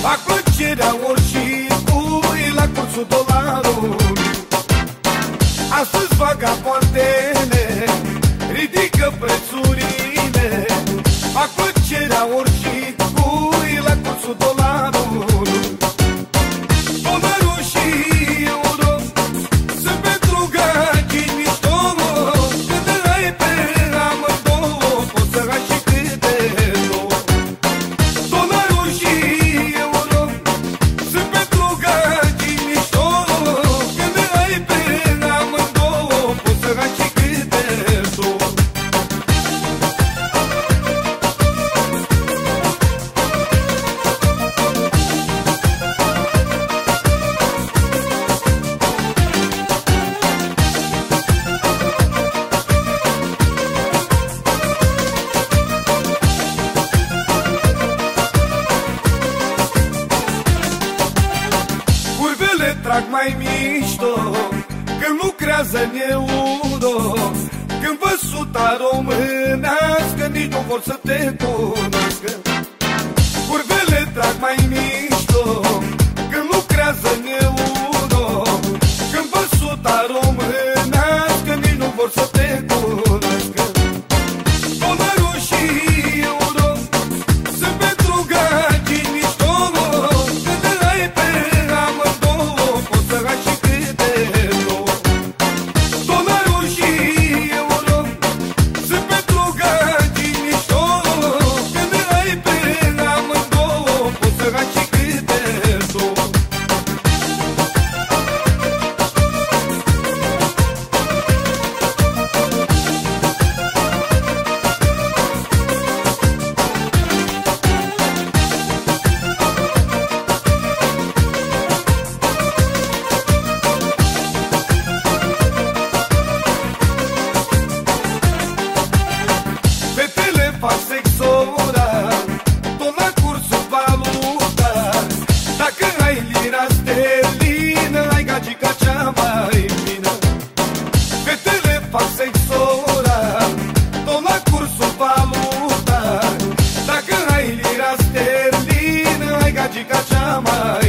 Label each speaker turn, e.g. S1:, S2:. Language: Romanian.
S1: Fac plăcerea oricui la cursul dolarului. Astăzi vagabondele ridică prețurile. Fac plăcerea oricui la cursul dolarului. Dolarul și euro sunt pentru gagii mișto. Când ai pe amândouă, poți să ai și câte două. Dolarul și euro sunt pentru gagii mișto. Când ai pe amândouă, poți să ai și câte două. Curvele trag mai mișto când lucrează în euro. Când văd suta românească, nici nu vor să te cunoască. Curvele trag mai mișto când lucrează în euro. Când văd suta românească, nici nu vor să te cunoască. Dolarul și euro sunt pentru gagii mișto. Când ai pe amândouă, poți să ai și câte două. Dolarul și euro sunt pentru gagii mișto. Când ai pe amândouă, poți să ai și câte două. Fetele fac sex oral, tot la cursul valuta. Dacă ai lira sterlină, ai gagica cea mai fină. Fetele fac sex oral, tot la cursul valuta. Dacă ai lira sterlină, ai gagica cea mai